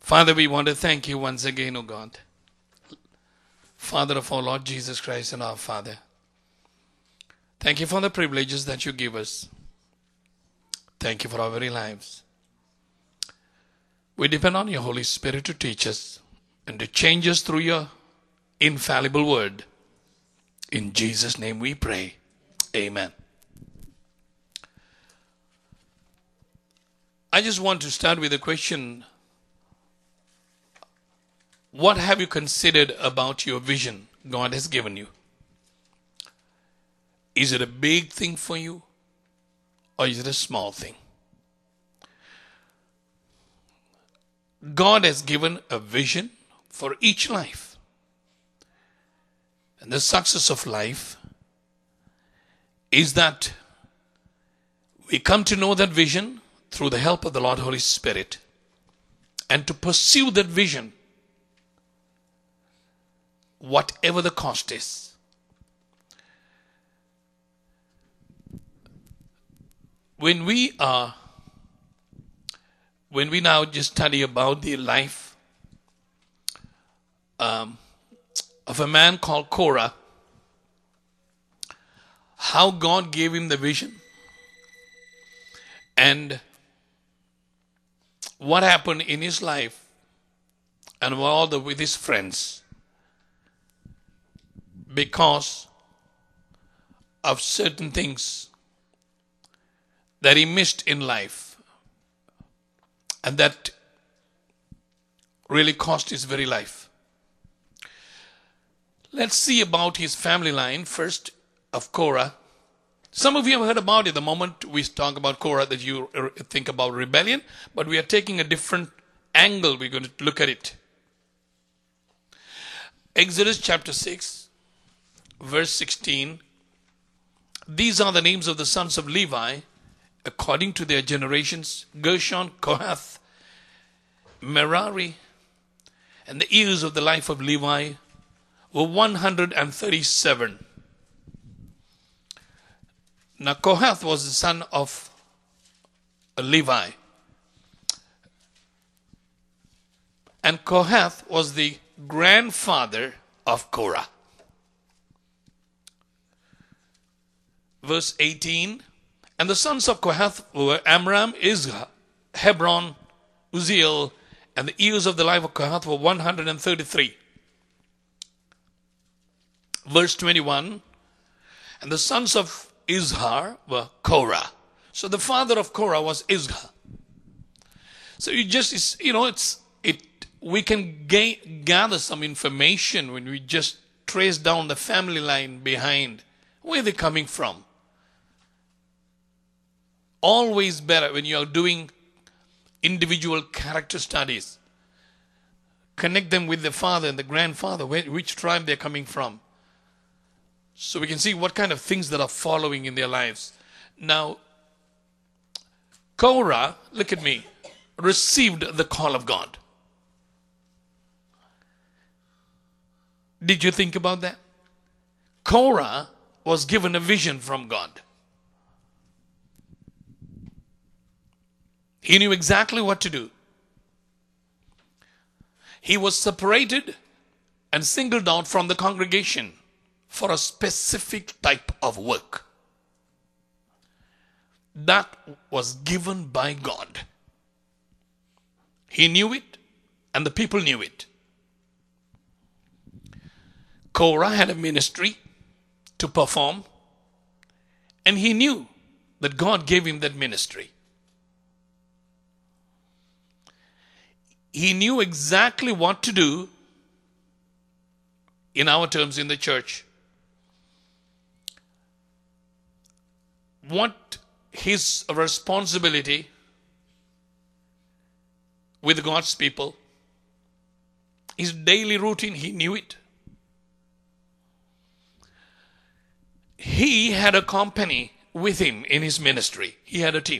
Father, we want to thank you once again, O God, Father of our Lord Jesus Christ and our Father. Thank you for the privileges that you give us. Thank you for our very lives. We depend on your Holy Spirit to teach us and to change us through your infallible word. In Jesus' name we pray. Amen. I just want to start with a question. What have you considered about your vision God has given you? Is it a big thing for you, or is it a small thing? God has given a vision for each life. And the success of life is that we come to know that vision through the help of the Lord Holy Spirit, and to pursue that vision whatever the cost is. When we now just study about the life of a man called Korah, how God gave him the vision, and what happened in his life and with his friends because of certain things that he missed in life, and that really cost his very life. Let's see about his family line first of Korah. Some of you have heard about it. The moment we talk about Korah, that you think about rebellion, but we are taking a different angle. We're going to look at it. Exodus chapter 6, verse 16. These are the names of the sons of Levi, according to their generations: Gershon, Kohath, Merari. And the years of the life of Levi were 137. Now Kohath was the son of Levi, and Kohath was the grandfather of Korah. Verse 18. And the sons of Kohath were Amram, Izhar, Hebron, Uzziel, and the years of the life of Kohath were 133. Verse 21. And the sons of Izhar were Korah. So the father of Korah was Izhar. So we can gather some information when we just trace down the family line behind where they're coming from. Always better when you are doing individual character studies. Connect them with the father and the grandfather, which tribe they're coming from, so we can see what kind of things that are following in their lives. Now, Korah, look at me, received the call of God. Did you think about that? Korah was given a vision from God. He knew exactly what to do. He was separated and singled out from the congregation for a specific type of work that was given by God. He knew it, and the people knew it. Korah had a ministry to perform, and he knew that God gave him that ministry. He knew exactly what to do, in our terms in the church, what his responsibility with God's people, his daily routine, he knew it. He had a company with him in his ministry. He had a team.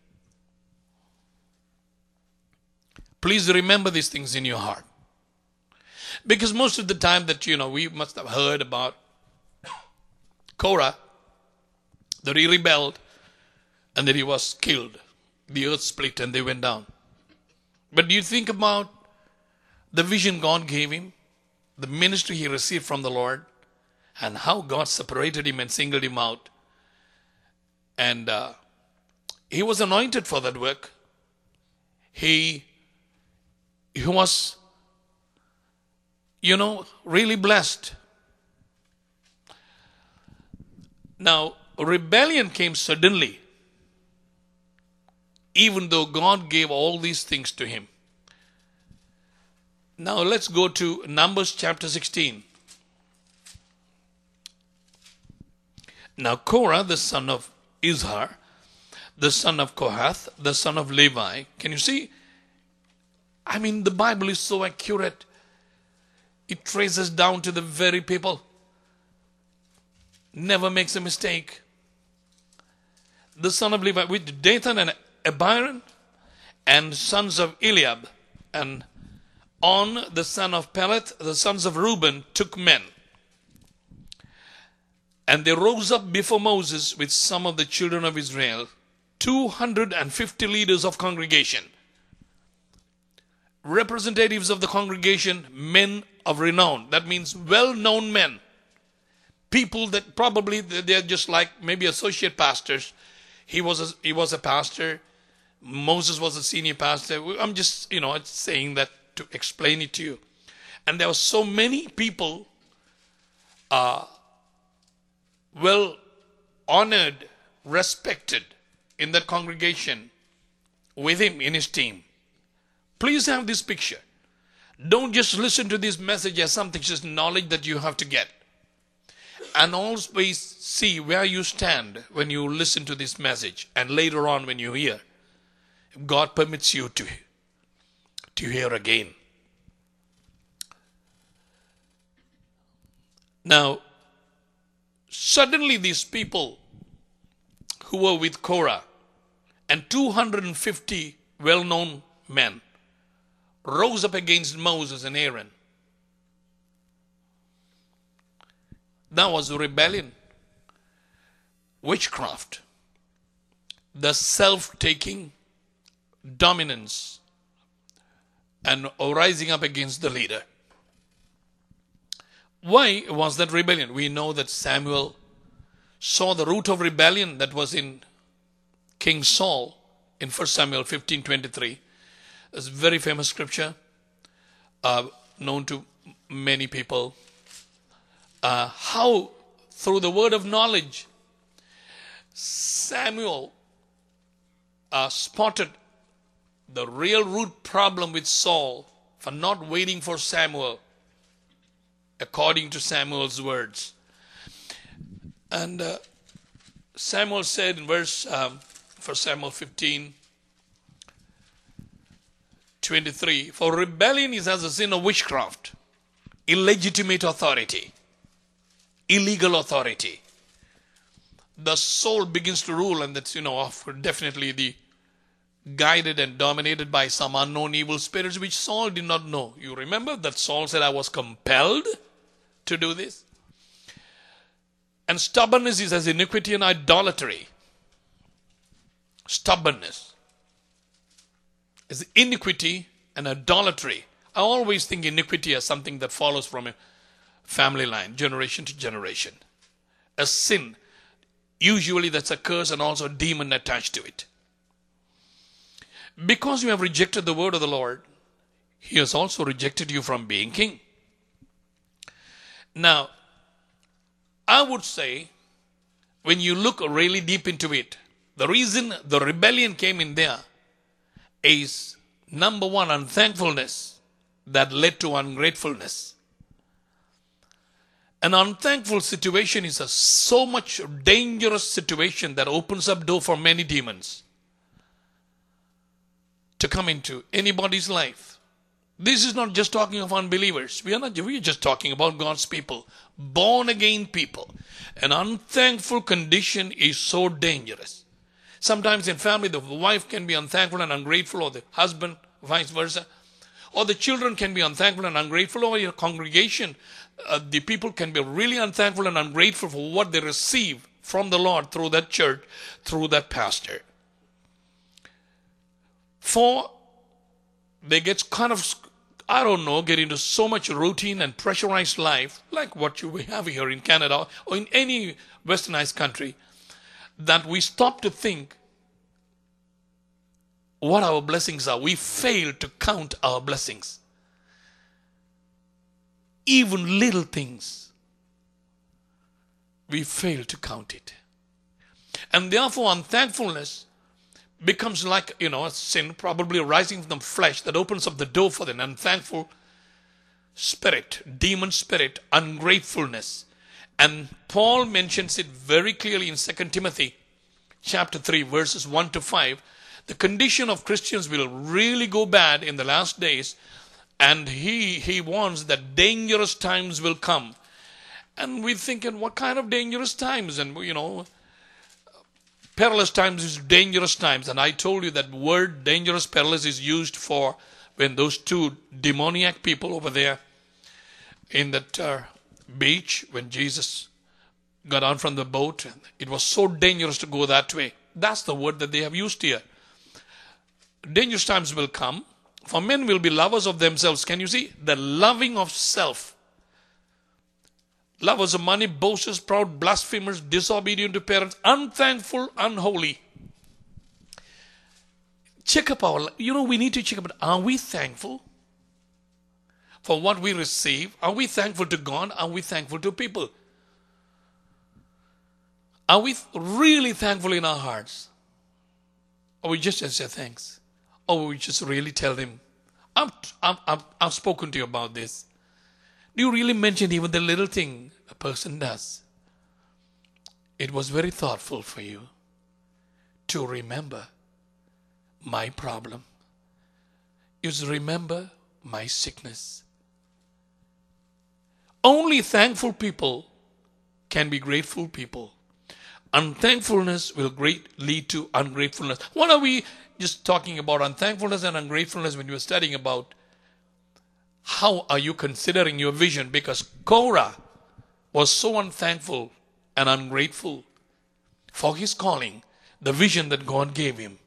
Please remember these things in your heart. Because most of the time that, we must have heard about Korah, that he rebelled and that he was killed. The earth split and they went down. But do you think about the vision God gave him, the ministry he received from the Lord, and how God separated him and singled him out. And he was anointed for that work. He was, really blessed. Now, rebellion came suddenly, even though God gave all these things to him. Now, let's go to Numbers chapter 16. Now, Korah, the son of Izhar, the son of Kohath, the son of Levi. Can you see? I mean, the Bible is so accurate. It traces down to the very people. Never makes a mistake. The son of Levi with Dathan and Abiram, and sons of Eliab, and On, the son of Peleth, the sons of Reuben, took men. And they rose up before Moses with some of the children of Israel, 250 leaders of congregation, representatives of the congregation, men of renown. That means well-known men. People that probably they're just like maybe associate pastors. He was a pastor. Moses was a senior pastor. I'm just, saying that to explain it to you. And there were so many people well honored, respected in that congregation with him in his team. Please have this picture. Don't just listen to this message as something, just knowledge that you have to get. And always see where you stand when you listen to this message, and later on when you hear. If God permits you to hear again. Now, suddenly these people who were with Korah and 250 well-known men rose up against Moses and Aaron. That was rebellion, witchcraft, the self-taking dominance, and rising up against the leader. Why was that rebellion? We know that Samuel saw the root of rebellion that was in King Saul in 1 Samuel 15:23. It's a very famous scripture, known to many people. How through the word of knowledge, Samuel spotted the real root problem with Saul for not waiting for Samuel, according to Samuel's words. And Samuel said in verse 1 Samuel 15:23, for rebellion is as a sin of witchcraft, illegitimate authority, illegal authority. The soul begins to rule, and that's, definitely the guided and dominated by some unknown evil spirits which Saul did not know. You remember that Saul said, I was compelled to do this. And stubbornness is as iniquity and idolatry. Stubbornness is iniquity and idolatry. I always think iniquity as something that follows from a family line, generation to generation. A sin. Usually that's a curse and also a demon attached to it. Because you have rejected the word of the Lord, he has also rejected you from being king. Now, I would say, when you look really deep into it, the reason the rebellion came in there is, number one, unthankfulness that led to ungratefulness. An unthankful situation is a so much dangerous situation that opens up door for many demons to come into anybody's life. This is not just talking of unbelievers. We are just talking about God's people, born again people. An unthankful condition is so dangerous. Sometimes in family, the wife can be unthankful and ungrateful, or the husband, vice versa. Or the children can be unthankful and ungrateful, or your congregation, the people can be really unthankful and ungrateful for what they receive from the Lord through that church, through that pastor. For they get kind of I don't know, get into so much routine and pressurized life, like what we have here in Canada or in any westernized country, that we stop to think what our blessings are. We fail to count our blessings. Even little things, we fail to count it. And therefore, unthankfulness becomes like, a sin probably arising from the flesh that opens up the door for the unthankful spirit, demon spirit, ungratefulness. And Paul mentions it very clearly in 2 Timothy chapter 3, verses 1 to 5. The condition of Christians will really go bad in the last days, and he warns that dangerous times will come. And we're thinking, what kind of dangerous times? And, perilous times is dangerous times. And I told you that word dangerous, perilous is used for when those two demoniac people over there in that beach, when Jesus got out from the boat, it was so dangerous to go that way. That's the word that they have used here. Dangerous times will come. For men will be lovers of themselves. Can you see? The loving of self. Lovers of money, boasters, proud, blasphemers, disobedient to parents, unthankful, unholy. Check up we need to check up. Are we thankful for what we receive? Are we thankful to God? Are we thankful to people? Are we really thankful in our hearts? Or we just say thanks? Or we just really tell them, I've spoken to you about this. Do you really mention even the little thing a person does? It was very thoughtful for you to remember my problem. You remember my sickness. Only thankful people can be grateful people. Unthankfulness will lead to ungratefulness. What are we just talking about? Unthankfulness and ungratefulness when you were studying about how are you considering your vision? Because Korah was so unthankful and ungrateful for his calling, the vision that God gave him,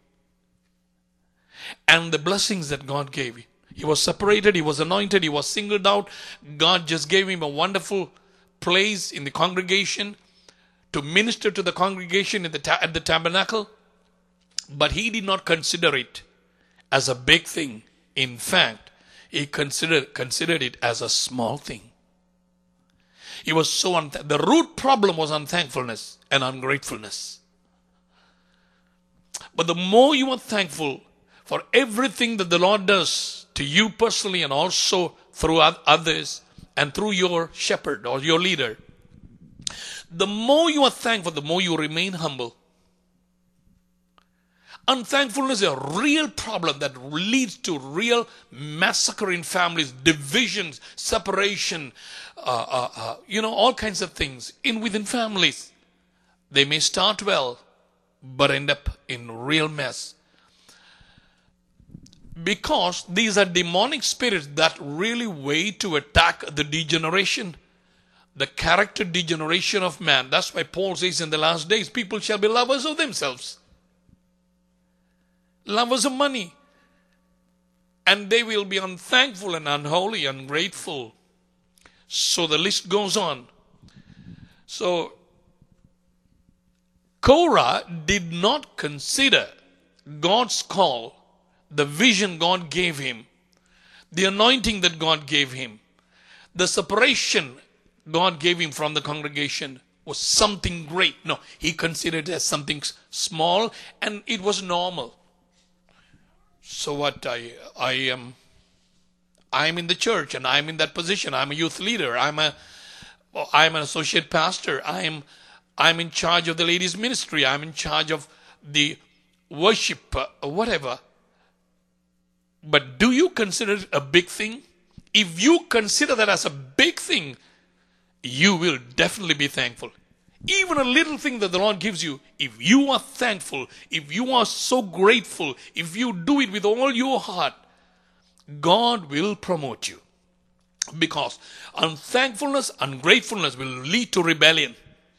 and the blessings that God gave him. He was separated, he was anointed, he was singled out. God just gave him a wonderful place in the congregation to minister to the congregation at the tabernacle. But he did not consider it as a big thing. In fact, he considered it as a small thing. He was so the root problem was unthankfulness and ungratefulness. But the more you are thankful for everything that the Lord does to you personally and also through others and through your shepherd or your leader, the more you are thankful, the more you remain humble. Unthankfulness is a real problem that leads to real massacre in families, divisions, separation, all kinds of things within families. They may start well, but end up in real mess. Because these are demonic spirits that really wait to attack the degeneration, the character degeneration of man. That's why Paul says in the last days, people shall be lovers of themselves. Lovers of money. And they will be unthankful and unholy, ungrateful. So the list goes on. So Korah did not consider God's call, the vision God gave him, the anointing that God gave him, the separation God gave him from the congregation was something great. No, he considered it as something small, and it was normal. So what? I'm in the church and I'm in that position. I'm a youth leader. I'm an associate pastor. I'm in charge of the ladies ministry. I'm in charge of the worship, whatever. But do you consider it a big thing? If you consider that as a big thing, you will definitely be thankful. Even a little thing that the Lord gives you, if you are thankful, if you are so grateful, if you do it with all your heart, God will promote you. Because unthankfulness, ungratefulness will lead to rebellion.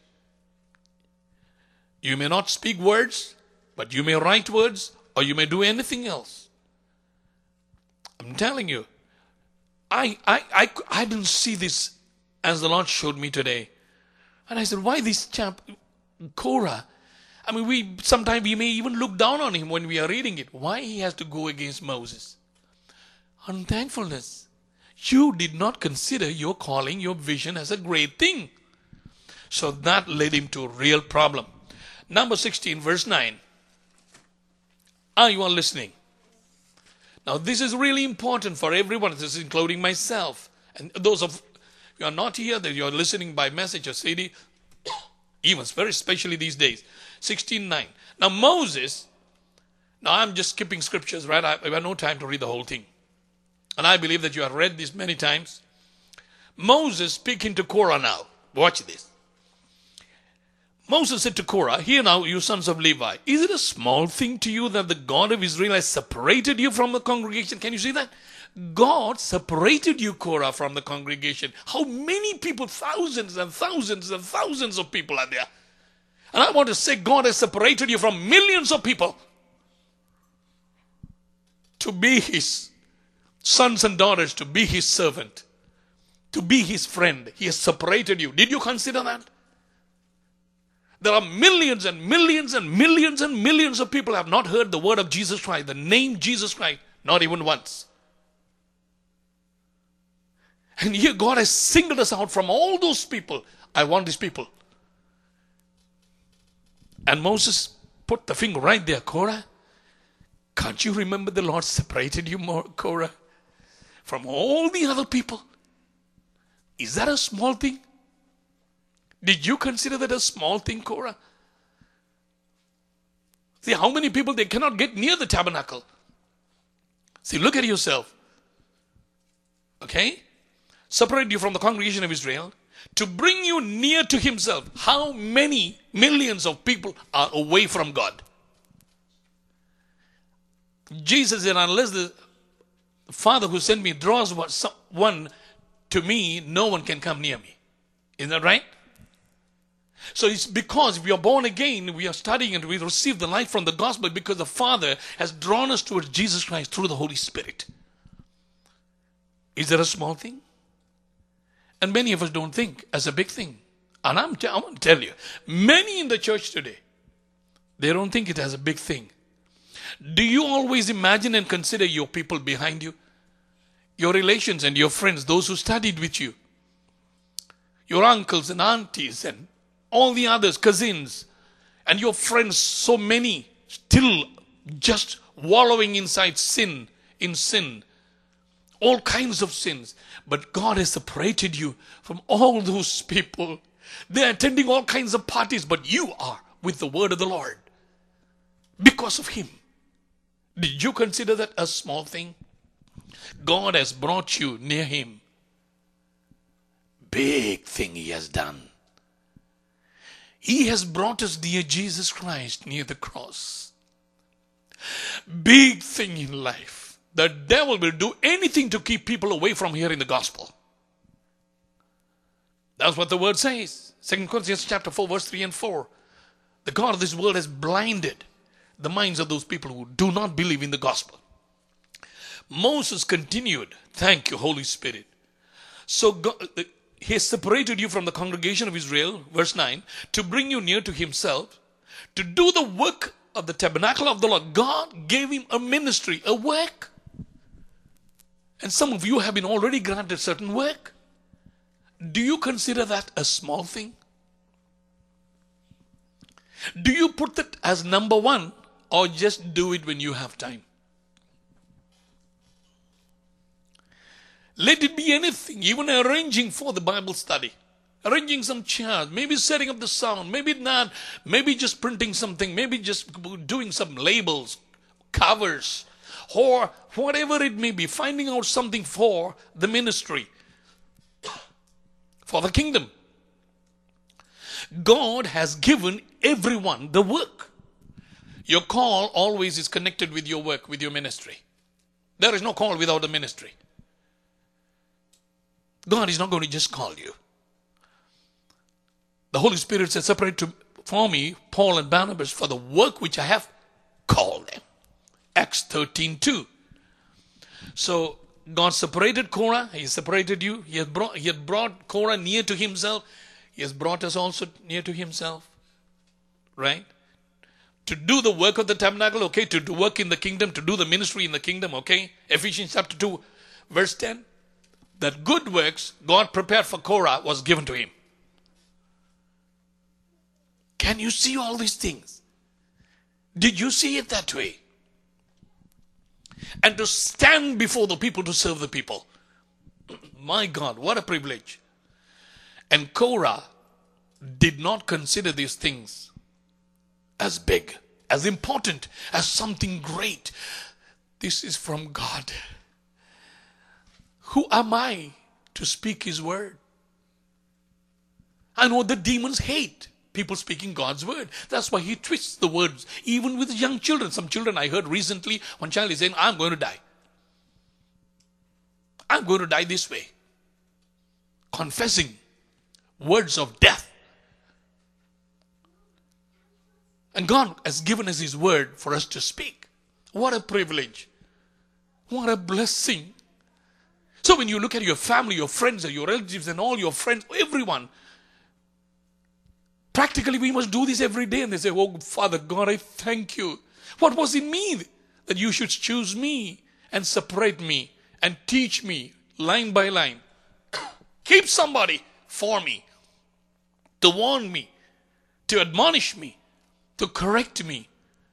You may not speak words, but you may write words, or you may do anything else. I'm telling you, I didn't see this as the Lord showed me today. And I said, why this chap, Korah? I mean, sometimes we may even look down on him when we are reading it. Why he has to go against Moses? Unthankfulness. You did not consider your calling, your vision as a great thing. So that led him to a real problem. Number 16, verse 9. Are you all listening? Now this is really important for everyone. This is including myself. And those of you are not here, that you are listening by message or CD, even very especially these days. 16:9. Now Moses, now I'm just skipping scriptures, right? I have no time to read the whole thing. And I believe that you have read this many times. Moses speaking to Korah now. Watch this. Moses said to Korah, hear now, you sons of Levi, is it a small thing to you that the God of Israel has separated you from the congregation? Can you see that? God separated you, Korah, from the congregation. How many people, thousands and thousands and thousands of people are there? And I want to say God has separated you from millions of people to be his sons and daughters, to be his servant, to be his friend. He has separated you. Did you consider that? There are millions and millions and millions and millions of people who have not heard the word of Jesus Christ, the name Jesus Christ, not even once. And here God has singled us out from all those people. I want these people. And Moses put the finger right there. Korah, can't you remember the Lord separated you, Korah, from all the other people? Is that a small thing? Did you consider that a small thing, Korah? See how many people, they cannot get near the tabernacle. See, look at yourself. Okay? Separate you from the congregation of Israel to bring you near to himself. How many millions of people are away from God? Jesus said, unless the Father who sent me draws one to me, no one can come near me. Isn't that right? So it's because we are born again, we are studying and we receive the life from the gospel because the Father has drawn us towards Jesus Christ through the Holy Spirit. Is that a small thing? And many of us don't think as a big thing. And I want to tell you, many in the church today, they don't think it as a big thing. Do you always imagine and consider your people behind you? Your relations and your friends, those who studied with you, your uncles and aunties and all the others, cousins, and your friends, so many, still just wallowing inside sin, in sin, all kinds of sins. But God has separated you from all those people. They're attending all kinds of parties, but you are with the word of the Lord because of him. Did you consider that a small thing? God has brought you near him. Big thing he has done. He has brought us near Jesus Christ, near the cross. Big thing in life. The devil will do anything to keep people away from hearing the gospel. That's what the word says. 2 Corinthians chapter 4, verse 3 and 4. The God of this world has blinded the minds of those people who do not believe in the gospel. Moses continued, thank you, Holy Spirit. So God, he has separated you from the congregation of Israel, verse 9, to bring you near to himself, to do the work of the tabernacle of the Lord. God gave him a ministry, a work. And some of you have been already granted certain work. Do you consider that a small thing? Do you put that as number one, or just do it when you have time? Let it be anything, even arranging for the Bible study. Arranging some chairs, maybe setting up the sound, maybe not, maybe just printing something, maybe just doing some labels, covers, or whatever it may be, finding out something for the ministry, for the kingdom. God has given everyone the work. Your call always is connected with your work, with your ministry. There is no call without a ministry. God is not going to just call you. The Holy Spirit said, separate for me Paul and Barnabas for the work which I have called them. Acts 13:2. So God separated Korah. He separated you. He had brought Korah near to himself. He has brought us also near to himself. Right? To do the work of the tabernacle, okay? To work in the kingdom, to do the ministry in the kingdom, okay? Ephesians chapter 2, verse 10. That good works God prepared for Korah was given to him. Can you see all these things? Did you see it that way? And to stand before the people to serve the people. My God, what a privilege. And Korah did not consider these things as big, as important, as something great. This is from God. Who am I to speak his word? I know the demons hate people speaking God's word. That's why he twists the words, even with young children. Some children I heard recently, one child is saying, I'm going to die. I'm going to die this way. Confessing words of death. And God has given us his word for us to speak. What a privilege. What a blessing. So when you look at your family, your friends, and your relatives, and all your friends, everyone, practically we must do this every day. And they say, oh, Father God, I thank you. What was in me that you should choose me and separate me and teach me line by line? Keep somebody for me, to warn me, to admonish me, to correct me.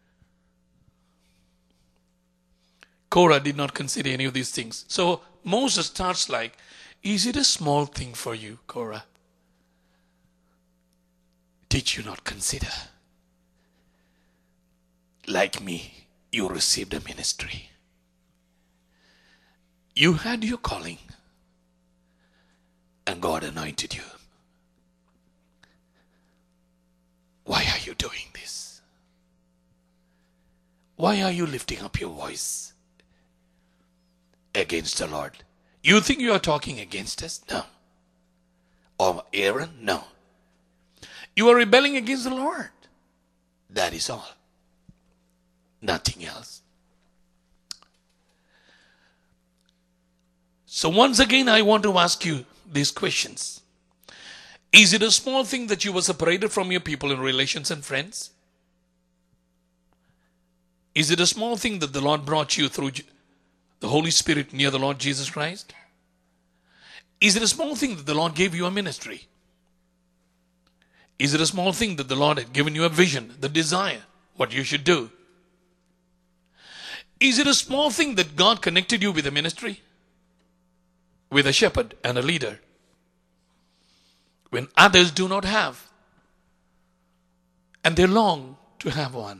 Korah did not consider any of these things. So Moses starts like, is it a small thing for you, Korah? Did you not consider? Like me, you received a ministry. You had your calling, and God anointed you. Why are you doing this? Why are you lifting up your voice against the Lord? You think you are talking against us? No. Or Aaron? No. You are rebelling against the Lord. That is all. Nothing else. So once again, I want to ask you these questions. Is it a small thing that you were separated from your people in relations and friends? Is it a small thing that the Lord brought you through the Holy Spirit near the Lord Jesus Christ? Is it a small thing that the Lord gave you a ministry? Is it a small thing that the Lord had given you a vision, the desire, what you should do? Is it a small thing that God connected you with a ministry? With a shepherd and a leader? When others do not have, and they long to have one.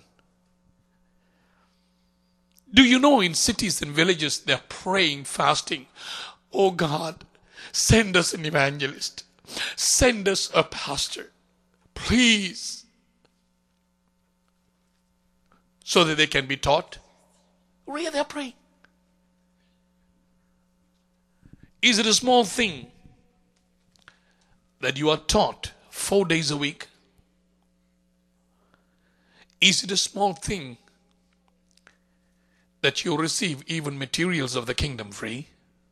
Do you know in cities and villages they're praying, fasting, oh God, send us an evangelist, send us a pastor, please, so that they can be taught? Really, they're praying. Is it a small thing that you are taught 4 days a week? Is it a small thing that you receive even materials of the kingdom free?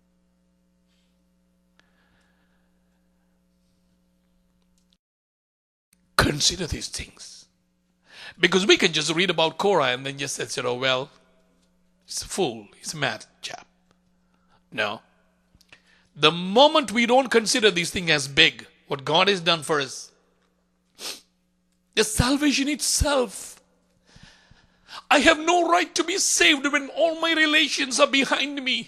Consider these things. Because we can just read about Korah and then just say, oh, well, he's a fool, he's a mad chap. No. The moment we don't consider these things as big, what God has done for us, the salvation itself. I have no right to be saved when all my relations are behind me.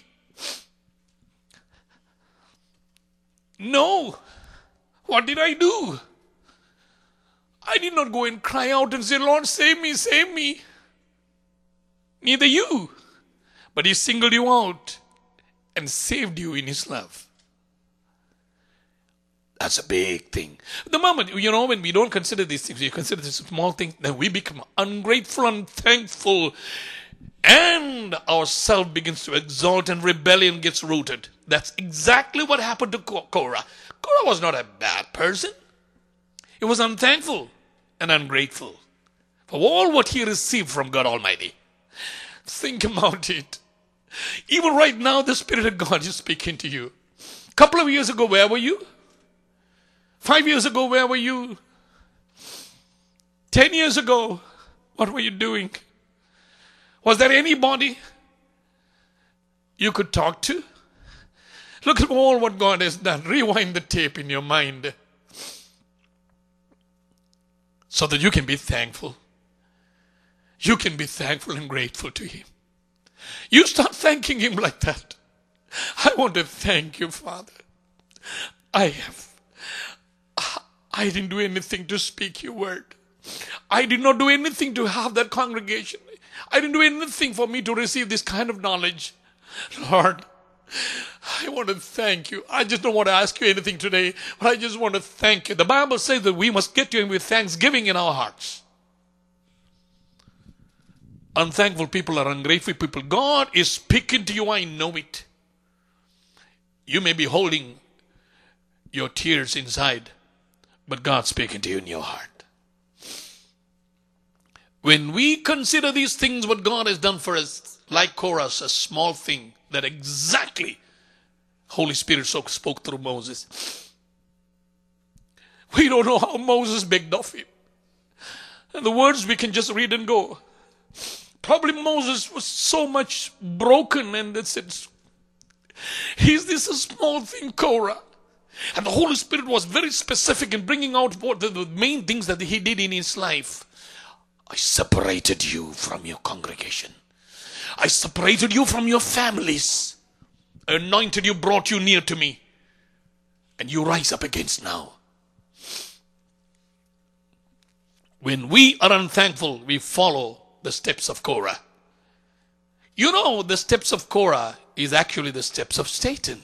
No. What did I do? I did not go and cry out and say, Lord, save me, save me. Neither you. But he singled you out and saved you in his love. That's a big thing. The moment, when we don't consider these things, we consider this small thing, then we become ungrateful, unthankful, and our self begins to exalt and rebellion gets rooted. That's exactly what happened to Korah. Korah was not a bad person. He was unthankful and ungrateful for all what he received from God Almighty. Think about it. Even right now, the Spirit of God is speaking to you. A couple of years ago, where were you? 5 years ago, where were you? 10 years ago, what were you doing? Was there anybody you could talk to? Look at all what God has done. Rewind the tape in your mind so that you can be thankful. You can be thankful and grateful to Him. You start thanking Him like that. I want to thank you, Father. I didn't do anything to speak your word. I did not do anything to have that congregation. I didn't do anything for me to receive this kind of knowledge. Lord, I want to thank you. I just don't want to ask you anything today, but I just want to thank you. The Bible says that we must get to Him with thanksgiving in our hearts. Unthankful people are ungrateful people. God is speaking to you. I know it. You may be holding your tears inside, but God's speaking to you in your heart. When we consider these things, what God has done for us, like Korah, a small thing that exactly Holy Spirit spoke through Moses. We don't know how Moses begged of Him. And the words we can just read and go. Probably Moses was so much broken and that's it. Is this a small thing, Korah? And the Holy Spirit was very specific in bringing out what the main things that He did in his life. I separated you from your congregation. I separated you from your families. I anointed you, brought you near to me. And you rise up against now. When we are unthankful, we follow the steps of Korah. You know, the steps of Korah is actually the steps of Satan.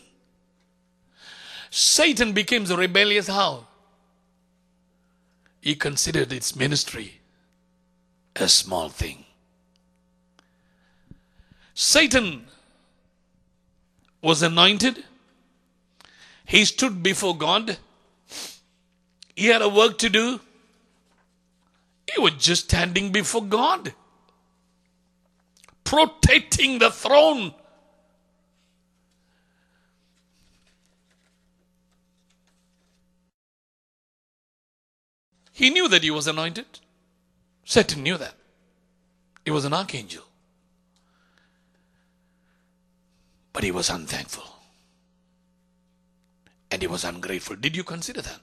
Satan became rebellious how? He considered its ministry a small thing. Satan was anointed. He stood before God. He had a work to do. He was just standing before God, protecting the throne. He knew that he was anointed. Satan knew that. He was an archangel. But he was unthankful. And he was ungrateful. Did you consider that?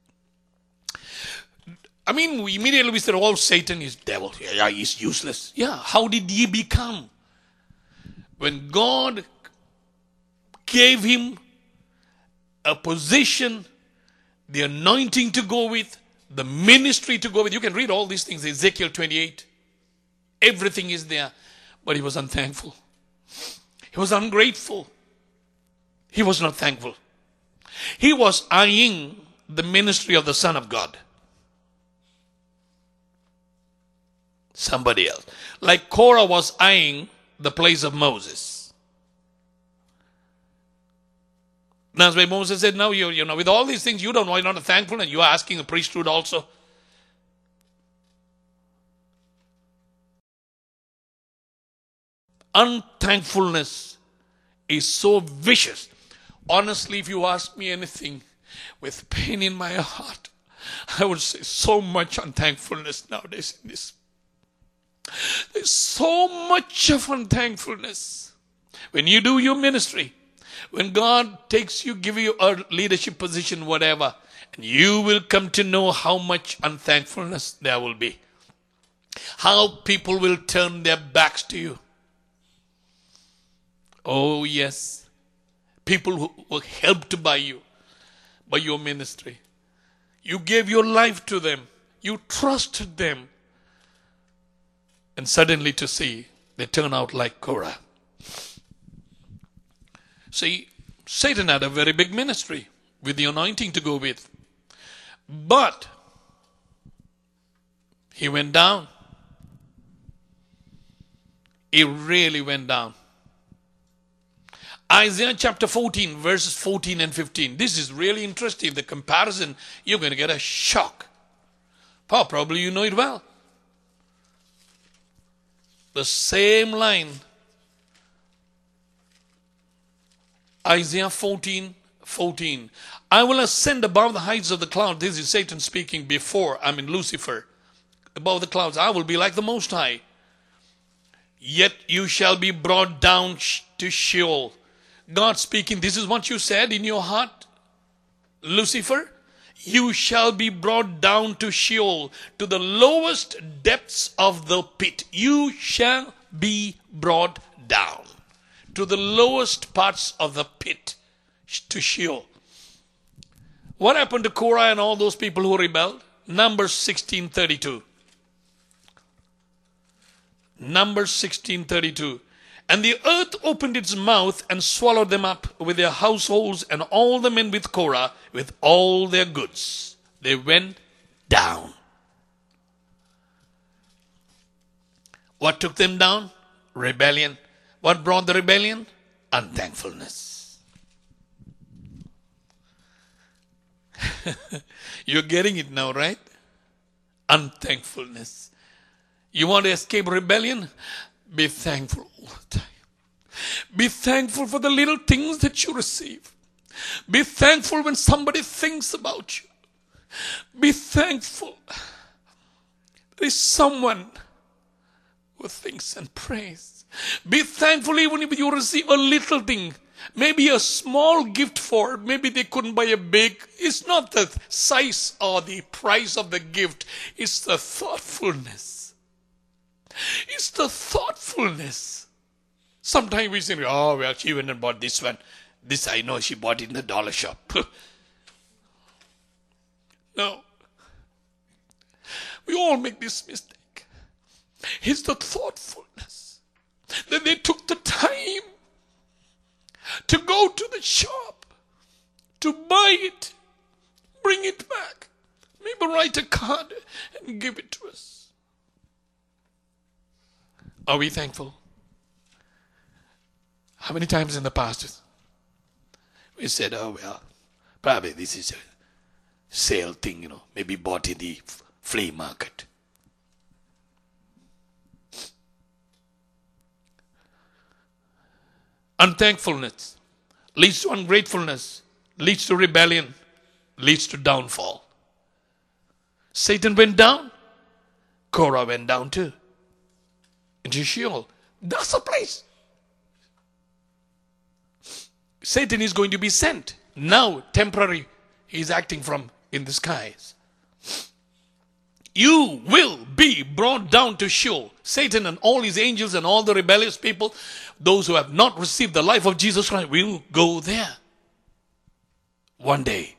I mean, immediately we said, oh, Satan is devil. Yeah, he's useless. Yeah, how did he become? When God gave him a position, the anointing to go with, the ministry to go with. You can read all these things, Ezekiel 28. Everything is there. But he was unthankful. He was ungrateful. He was not thankful. He was eyeing the ministry of the Son of God. Somebody else. Like Korah was eyeing the place of Moses. That's why Moses said, no, you know, with all these things, you don't know, you're not thankful, and you are asking the priesthood also. Unthankfulness is so vicious. Honestly, if you ask me anything with pain in my heart, I would say so much unthankfulness nowadays in this. There's so much of unthankfulness. When you do your ministry, when God takes you, give you a leadership position, whatever, and you will come to know how much unthankfulness there will be. How people will turn their backs to you. Oh yes. People who were helped by you, by your ministry. You gave your life to them. You trusted them. And suddenly to see, they turn out like Korah. See, Satan had a very big ministry with the anointing to go with. But he went down. He really went down. Isaiah chapter 14, verses 14 and 15. This is really interesting. The comparison, you're going to get a shock. Probably you know it well. The same line Isaiah 14:14. I will ascend above the heights of the cloud. This is Satan speaking before, Lucifer. Above the clouds, I will be like the Most High. Yet you shall be brought down to Sheol. God speaking, this is what you said in your heart, Lucifer. You shall be brought down to Sheol, to the lowest depths of the pit. You shall be brought down to the lowest parts of the pit, to Sheol. What happened to Korah and all those people who rebelled? Numbers 16:32. Numbers 16:32. And the earth opened its mouth and swallowed them up with their households and all the men with Korah, with all their goods. They went down. What took them down? Rebellion. What brought the rebellion? Unthankfulness. You're getting it now, right? Unthankfulness. You want to escape rebellion? Be thankful all the time. Be thankful for the little things that you receive. Be thankful when somebody thinks about you. Be thankful. There is someone who thinks and prays. Be thankful even if you receive a little thing. Maybe a small gift for, maybe they couldn't buy a big. It's not the size or the price of the gift. It's the thoughtfulness. It's the thoughtfulness. Sometimes we say, oh, well, she went and bought this one. This I know she bought it in the dollar shop. No. We all make this mistake. It's the thoughtfulness. That they took the time to go to the shop, to buy it, bring it back, maybe write a card and give it to us. Are we thankful? How many times in the past we said, oh well, probably this is a sale thing, maybe bought in the flea market. Unthankfulness leads to ungratefulness, leads to rebellion, leads to downfall. Satan went down, Korah went down too, into Sheol. That's a place. Satan is going to be sent. Now, temporary, he's acting from in the skies. You will be brought down to Sheol. Satan and all his angels and all the rebellious people, those who have not received the life of Jesus Christ, will go there. One day.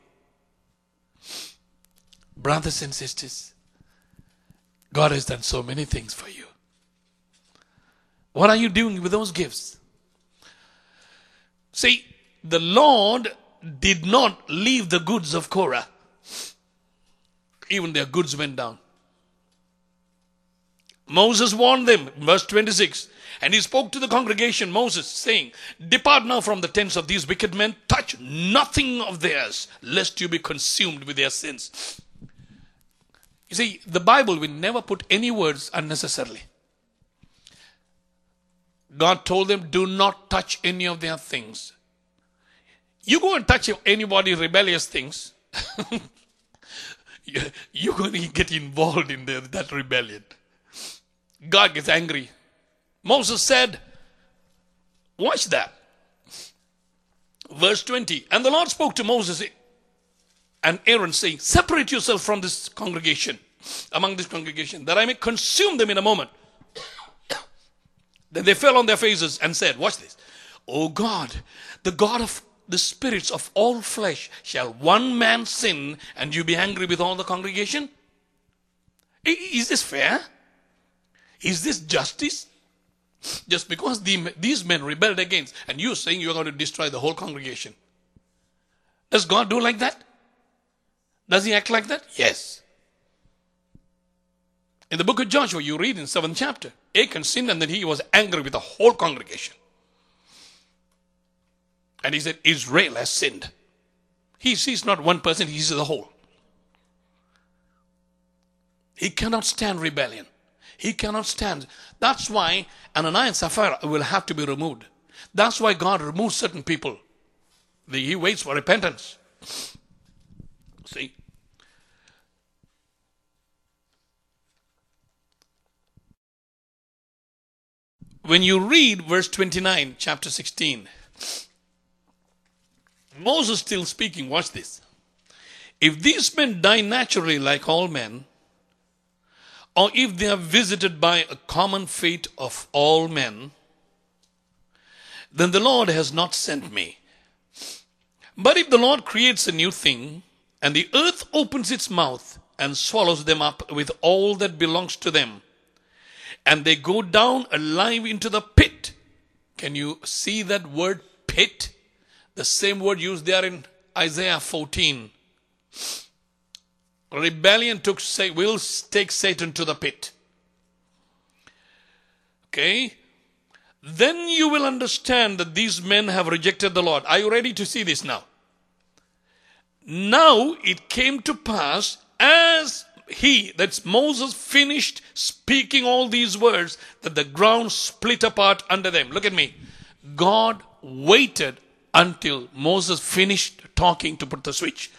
Brothers and sisters, God has done so many things for you. What are you doing with those gifts? See, the Lord did not leave the goods of Korah. Even their goods went down. Moses warned them, verse 26. And he spoke to the congregation, Moses, saying, depart now from the tents of these wicked men, touch nothing of theirs, lest you be consumed with their sins. You see, the Bible will never put any words unnecessarily. God told them, do not touch any of their things. You go and touch anybody's rebellious things, you're going to get involved in that rebellion. God gets angry. Moses said, watch that. Verse 20. And the Lord spoke to Moses and Aaron, saying, separate yourself from this congregation, among this congregation, that I may consume them in a moment. Then they fell on their faces and said, watch this. O God, the God of the spirits of all flesh, shall one man sin and you be angry with all the congregation? Is this fair? Is this justice? Just because these men rebelled against, and you're saying you're going to destroy the whole congregation. Does God do like that? Does he act like that? Yes. In the book of Joshua, you read in 7th chapter, Achan sinned and then he was angry with the whole congregation. And he said, Israel has sinned. He's not one person, he's the whole. He cannot stand rebellion. He cannot stand. That's why Ananias and Sapphira will have to be removed. That's why God removes certain people He waits for repentance. See? When you read verse 29, chapter 16, Moses still speaking. Watch this. If these men die naturally like all men, or if they are visited by a common fate of all men, then the Lord has not sent me. But if the Lord creates a new thing, and the earth opens its mouth and swallows them up with all that belongs to them, and they go down alive into the pit. Can you see that word pit? The same word used there in Isaiah 14. Rebellion will take Satan to the pit. Okay? Then you will understand that these men have rejected the Lord. Are you ready to see this now? Now it came to pass as that's Moses, finished speaking all these words, that the ground split apart under them. Look at me. God waited until Moses finished talking to put the switch.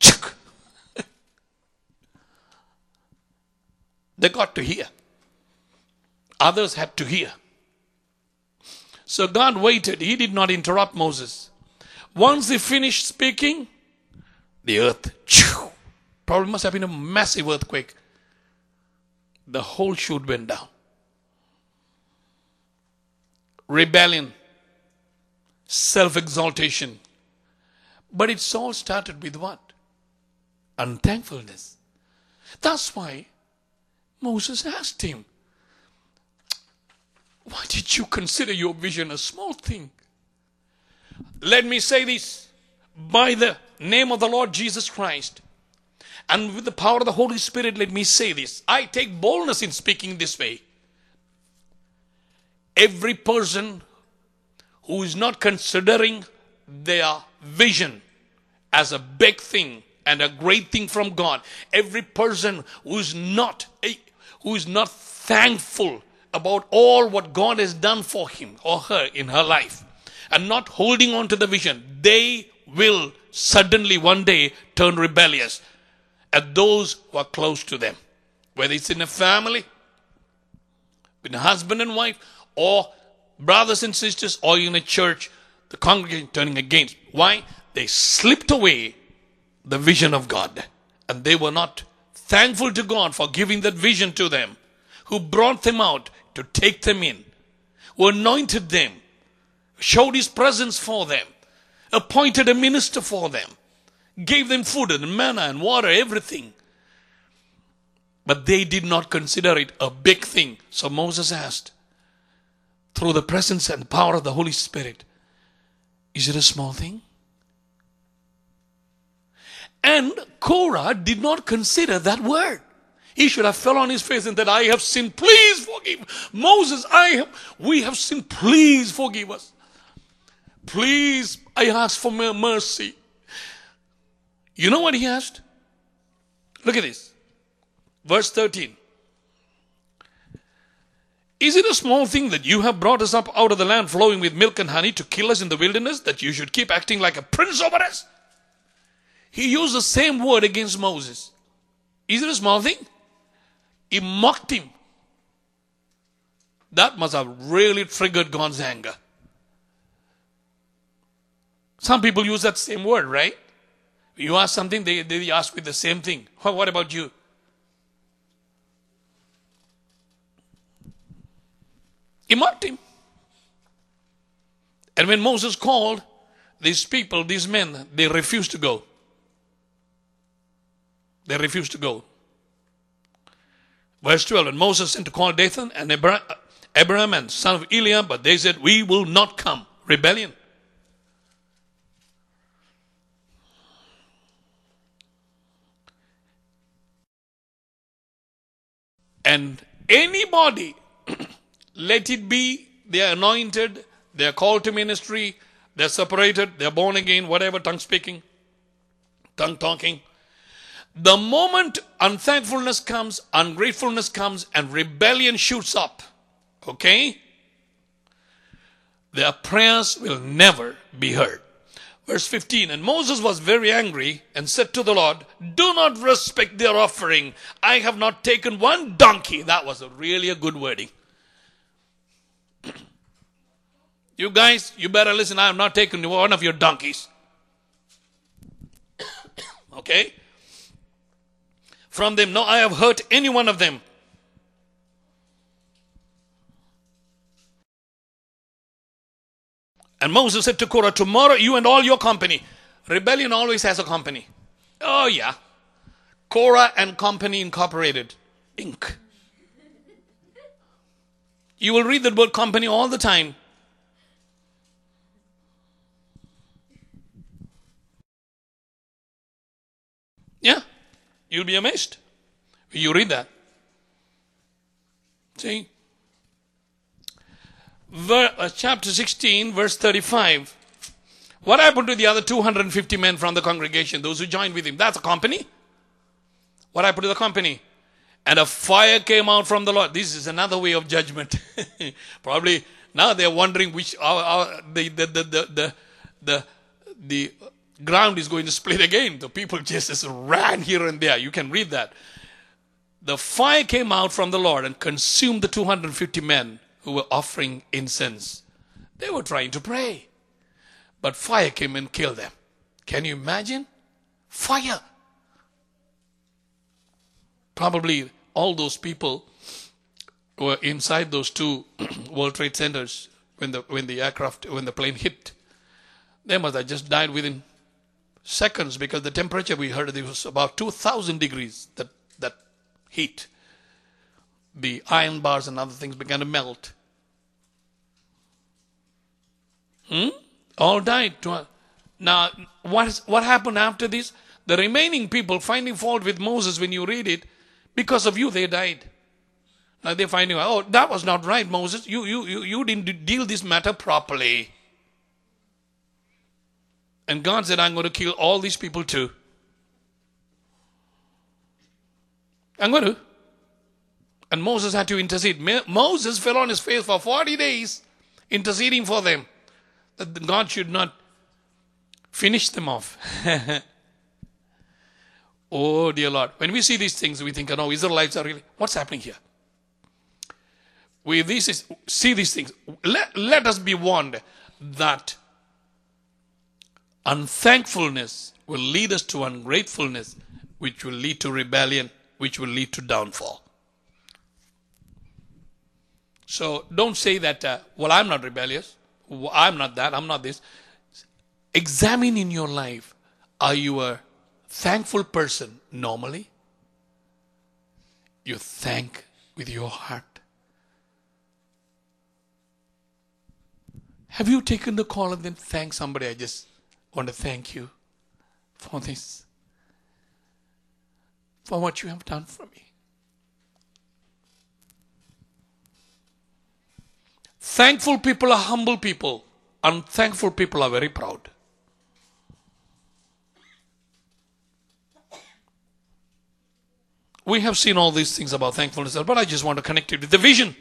They got to hear. Others had to hear. So God waited. He did not interrupt Moses. Once he finished speaking, the earth, probably must have been a massive earthquake. The whole chute went down. Rebellion, self-exaltation. But it's all started with what? Unthankfulness. That's why Moses asked him, why did you consider your vision a small thing? Let me say this. By the name of the Lord Jesus Christ, and with the power of the Holy Spirit, let me say this. I take boldness in speaking this way. Every person who is not considering their vision as a big thing and a great thing from God, every person who is not thankful about all what God has done for him or her in her life, and not holding on to the vision, they will suddenly one day turn rebellious at those who are close to them. Whether it's in a family, with a husband and wife, or brothers and sisters, or in a church, the congregation turning against. Why? They slipped away the vision of God. And they were not thankful to God for giving that vision to them, who brought them out to take them in, who anointed them, showed his presence for them, appointed a minister for them, gave them food and manna and water, everything. But they did not consider it a big thing. So Moses asked, through the presence and power of the Holy Spirit, is it a small thing? And Korah did not consider that word. He should have fell on his face and said, I have sinned, please forgive. Moses, we have sinned, please forgive us. Please, I ask for mercy. You know what he asked? Look at this. Verse 13. Is it a small thing that you have brought us up out of the land flowing with milk and honey to kill us in the wilderness, that you should keep acting like a prince over us? He used the same word against Moses. Is it a small thing? He mocked him. That must have really triggered God's anger. Some people use that same word, right? You ask something, they ask with the same thing. What about you? He mocked him. And when Moses called these people, these men, they refused to go. They refused to go. Verse 12, and Moses sent to call Dathan and Abiram and son of Eliab, but they said, we will not come. Rebellion. And anybody, let it be, they are anointed, they are called to ministry, they are separated, they are born again, whatever, tongue speaking, tongue talking. The moment unthankfulness comes, ungratefulness comes, and rebellion shoots up, okay, their prayers will never be heard. Verse 15, and Moses was very angry and said to the Lord, do not respect their offering. I have not taken one donkey. That was really a good wording. You guys, you better listen. I have not taken one of your donkeys. Okay? From them, no, I have hurt any one of them. And Moses said to Korah, tomorrow you and all your company. Rebellion always has a company. Oh yeah. Korah and Company Incorporated, Inc. You will read the word company all the time. Yeah. You'll be amazed. You read that. See? Chapter 16, verse 35. What happened to the other 250 men from the congregation, those who joined with him? That's a company. What happened to the company? And a fire came out from the Lord. This is another way of judgment. Probably now they're wondering which the ground is going to split again. The people just ran here and there. You can read that. The fire came out from the Lord and consumed the 250 men who were offering incense. They were trying to pray, but fire came and killed them. Can you imagine? Fire. Probably all those people were inside those two World Trade Centers when the plane hit. They must have just died within seconds, because the temperature, we heard, it was about 2,000 degrees, that heat. The iron bars and other things began to melt. All died. Now, what happened after this? The remaining people finding fault with Moses, when you read it, because of you they died. Now they're finding out, oh, that was not right, Moses. You didn't deal this matter properly. And God said, I'm going to kill all these people too. I'm going to. And Moses had to intercede. Moses fell on his face for 40 days interceding for them, that God should not finish them off. Oh dear Lord. When we see these things, we think, oh no, Israelites are really, what's happening here? We see these things. Let us be warned that unthankfulness will lead us to ungratefulness, which will lead to rebellion, which will lead to downfall. So don't say that, well, I'm not rebellious. I'm not that. I'm not this. Examine in your life. Are you a thankful person normally? You thank with your heart. Have you taken the call and then thank somebody? I just want to thank you for this, for what you have done for me. Thankful people are humble people. Unthankful people are very proud. We have seen all these things about thankfulness, but I just want to connect it with the vision.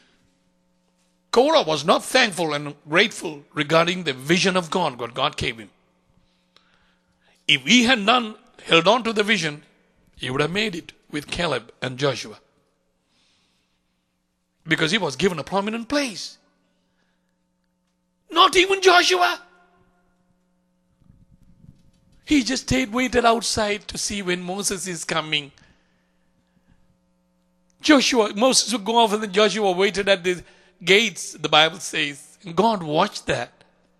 Korah was not thankful and grateful regarding the vision of God, what God gave him. If he had held on to the vision, he would have made it with Caleb and Joshua. Because he was given a prominent place. Not even Joshua. He just waited outside to see when Moses is coming. Moses would go off and then Joshua waited at the gates, the Bible says. And God watched that.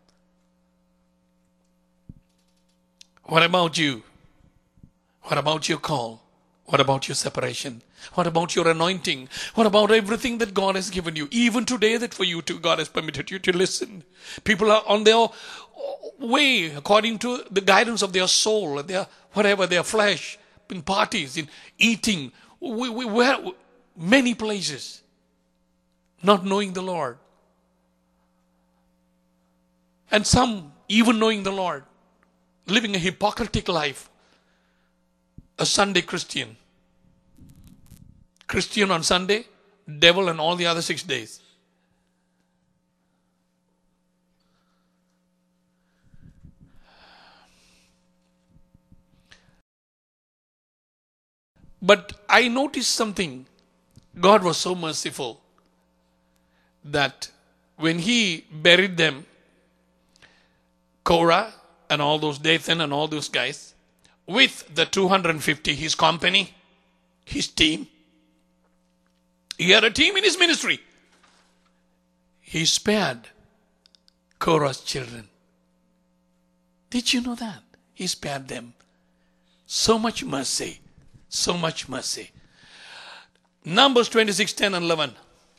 What about you? What about your call? What about your separation? What about your anointing? What about everything that God has given you? Even today that for you too, God has permitted you to listen. People are on their way according to the guidance of their soul, their flesh, in parties, in eating. We many places, not knowing the Lord. And some, even knowing the Lord, living a hypocritic life. A Sunday Christian. Christian on Sunday, devil on all the other 6 days. But I noticed something. God was so merciful that when he buried them, Korah and all those, Dathan and all those guys, with the 250, his company, his team, he had a team in his ministry. He spared Korah's children. Did you know that? He spared them. So much mercy. So much mercy. Numbers 26, 10 and 11.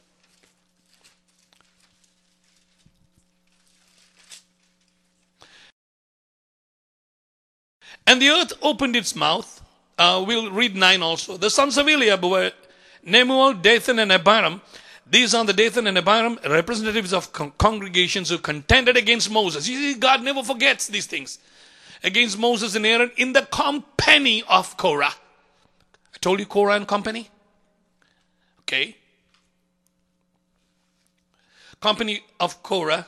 And the earth opened its mouth. We'll read 9 also. The sons of Eliab were Nemuel, Dathan, and Abiram. These are the Dathan and Abiram, representatives of congregations who contended against Moses. You see, God never forgets these things. Against Moses and Aaron in the company of Korah. I told you Korah and company. Okay. Company of Korah.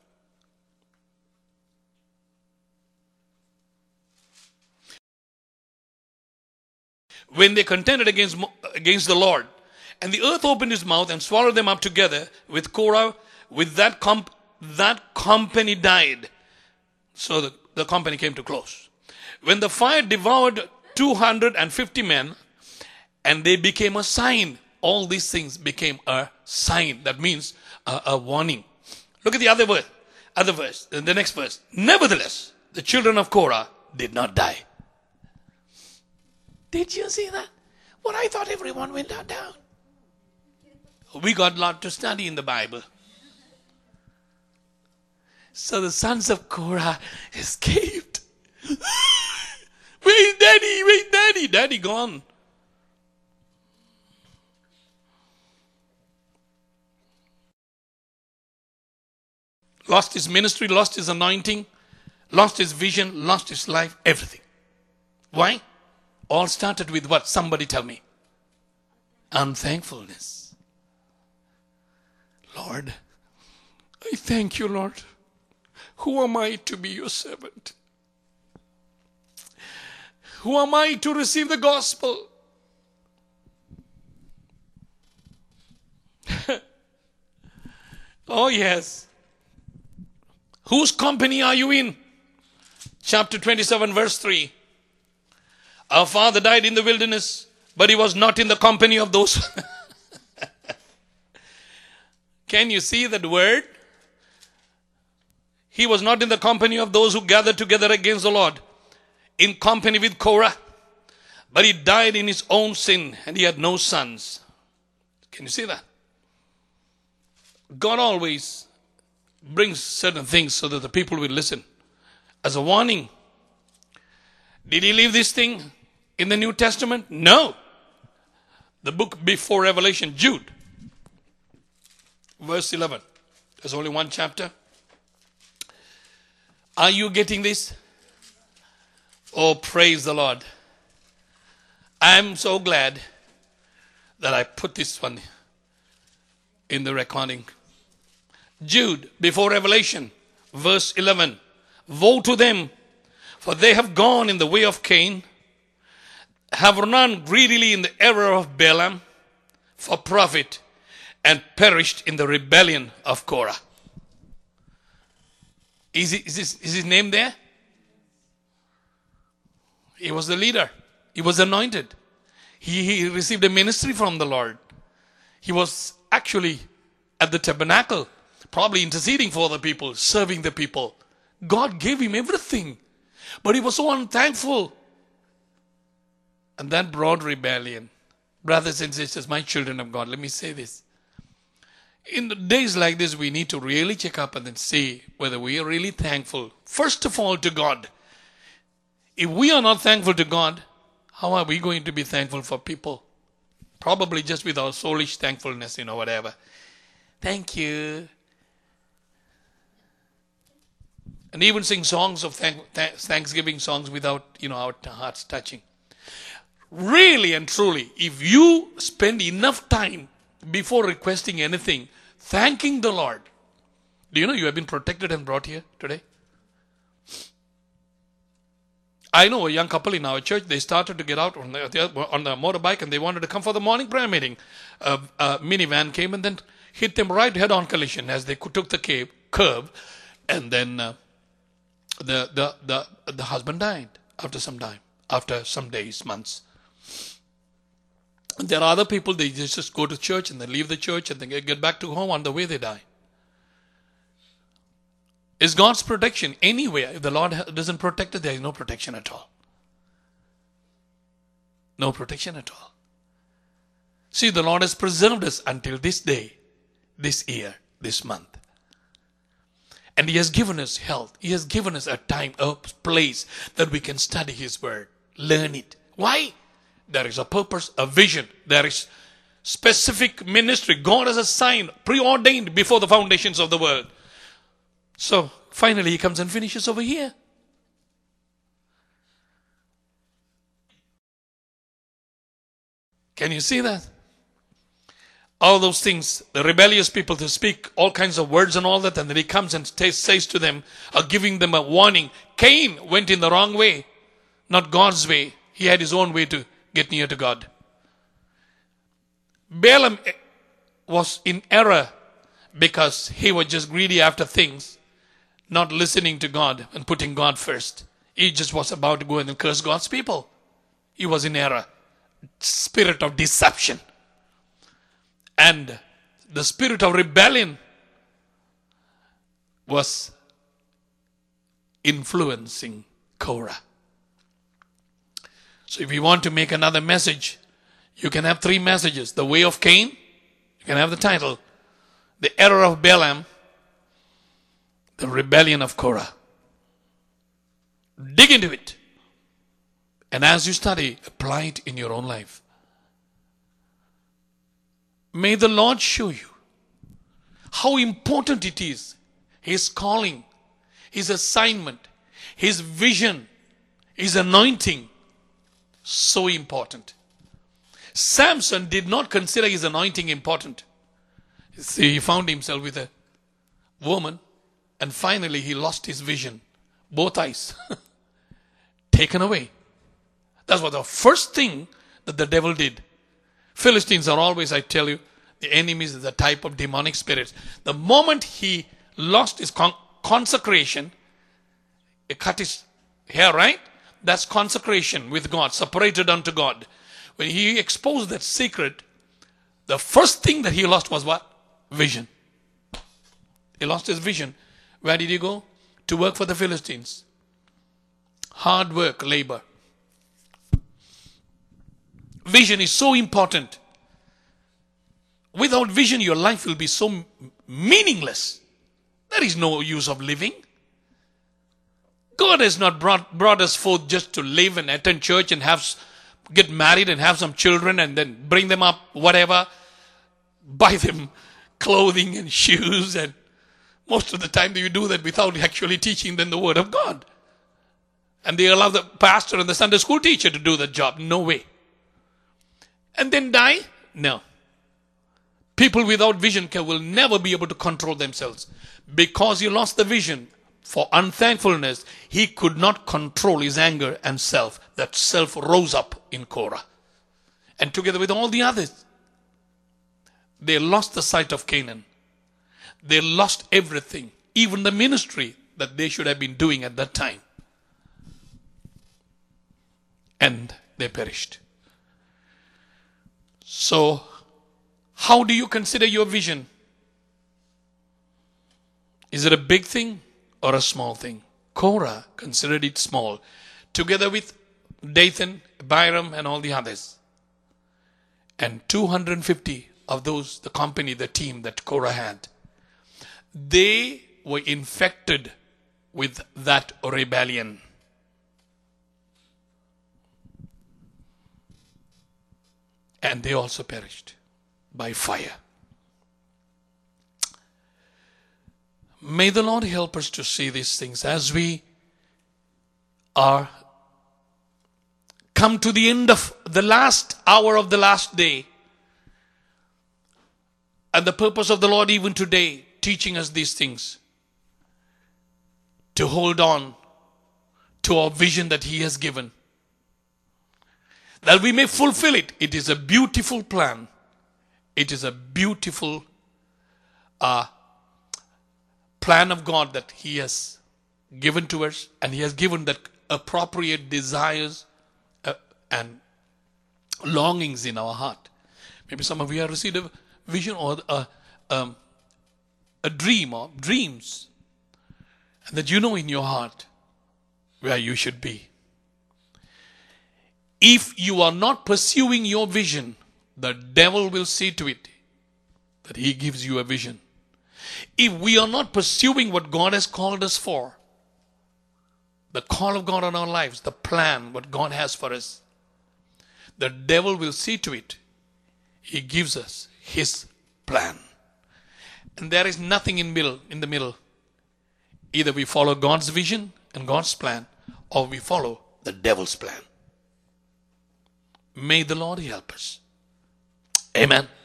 When they contended against the Lord. And the earth opened his mouth and swallowed them up together with Korah. With that company died. So the company came to close. When the fire devoured 250 men, and they became a sign. All these things became a sign. That means a warning. Look at the other verse, the next verse. Nevertheless, the children of Korah did not die. Did you see that? Well, I thought everyone went down. We got a lot to study in the Bible. So the sons of Korah escaped. Where's Daddy? Where's Daddy? Daddy gone. Lost his ministry, lost his anointing, lost his vision, lost his life, everything. Why? All started with what? Somebody tell me. Unthankfulness. Lord, I thank you, Lord. Who am I to be your servant? Who am I to receive the gospel? Oh, yes. Whose company are you in? Chapter 27, verse 3. Our father died in the wilderness, but he was not in the company of those. Can you see that word? He was not in the company of those who gathered together against the Lord, in company with Korah, but he died in his own sin and he had no sons. Can you see that? God always brings certain things so that the people will listen. As a warning. Did he leave this thing in the New Testament? No. The book before Revelation, Jude, verse 11. There's only one chapter. Are you getting this? Oh, praise the Lord. I'm so glad that I put this one in the recording. Jude, before Revelation, verse 11. Woe to them, for they have gone in the way of Cain, have run greedily in the error of Balaam for profit, and perished in the rebellion of Korah. Is his name there? He was the leader. He was anointed. He received a ministry from the Lord. He was actually at the tabernacle, probably interceding for the people, serving the people. God gave him everything. But he was so unthankful. And that brought rebellion. Brothers and sisters, my children of God, let me say this. In the days like this, we need to really check up and then see whether we are really thankful. First of all, to God. If we are not thankful to God, how are we going to be thankful for people? Probably just with our soulish thankfulness, whatever. Thank you. And even sing songs of thanksgiving songs without, our hearts touching. Really and truly, if you spend enough time before requesting anything, thanking the Lord. Do you know you have been protected and brought here today? I know a young couple in our church, they started to get out on the motorbike and they wanted to come for the morning prayer meeting. A minivan came and then hit them right head-on collision as they took the curve, and then the husband died after some time, after some days, months. There are other people, they just go to church and they leave the church and they get back to home, on the way they die. Is God's protection anywhere? If the Lord doesn't protect us, there is no protection at all. No protection at all. See, the Lord has preserved us until this day, this year, this month. And He has given us health. He has given us a time, a place that we can study His Word, learn it. Why? There is a purpose, a vision. There is specific ministry. God has assigned, preordained before the foundations of the world. So, finally He comes and finishes over here. Can you see that? All those things, the rebellious people, to speak all kinds of words and all that, and then He comes and says to them, giving them a warning. Cain went in the wrong way, not God's way. He had his own way to get near to God. Balaam was in error because he was just greedy after things, not listening to God and putting God first. He just was about to go and curse God's people. He was in error. Spirit of deception. And the spirit of rebellion was influencing Korah. So if you want to make another message, you can have 3 messages. The way of Cain, you can have the title. The error of Balaam, the rebellion of Korah. Dig into it. And as you study, apply it in your own life. May the Lord show you how important it is. His calling, His assignment, His vision, His anointing. So important. Samson did not consider his anointing important. See, he found himself with a woman, and finally he lost his vision. Both eyes taken away. That was the first thing that the devil did. Philistines are always, I tell you, the enemies is the type of demonic spirits. The moment he lost his consecration, he cut his hair, right? That's consecration with God, separated unto God. When he exposed that secret, the first thing that he lost was what? Vision. He lost his vision. Where did he go? To work for the Philistines. Hard work, labor. Vision is so important. Without vision, your life will be so meaningless. There is no use of living. God has not brought us forth just to live and attend church and get married and have some children and then bring them up, whatever, buy them clothing and shoes, and most of the time you do that without actually teaching them the Word of God. And they allow the pastor and the Sunday school teacher to do the job. No way. And then die? No. People without vision will never be able to control themselves. Because he lost the vision, for unthankfulness, he could not control his anger and self. That self rose up in Korah. And together with all the others, they lost the sight of Canaan. They lost everything, even the ministry that they should have been doing at that time. And they perished. So, how do you consider your vision? Is it a big thing or a small thing? Korah considered it small, together with Dathan, Abiram, and all the others. And 250 of those, the company, the team that Korah had, they were infected with that rebellion. And they also perished by fire. May the Lord help us to see these things as we are come to the end of the last hour of the last day. And the purpose of the Lord even today, teaching us these things. To hold on to our vision that He has given, that we may fulfill it. It is a beautiful plan. It is a beautiful plan of God that He has given to us, and He has given that appropriate desires and longings in our heart. Maybe some of you have received a vision or a dream or dreams, and that you know in your heart where you should be. If you are not pursuing your vision, the devil will see to it that he gives you a vision. If we are not pursuing what God has called us for, the call of God on our lives, the plan, what God has for us, the devil will see to it he gives us his plan. And there is nothing in the middle. Either we follow God's vision and God's plan, or we follow the devil's plan. May the Lord help us. Amen.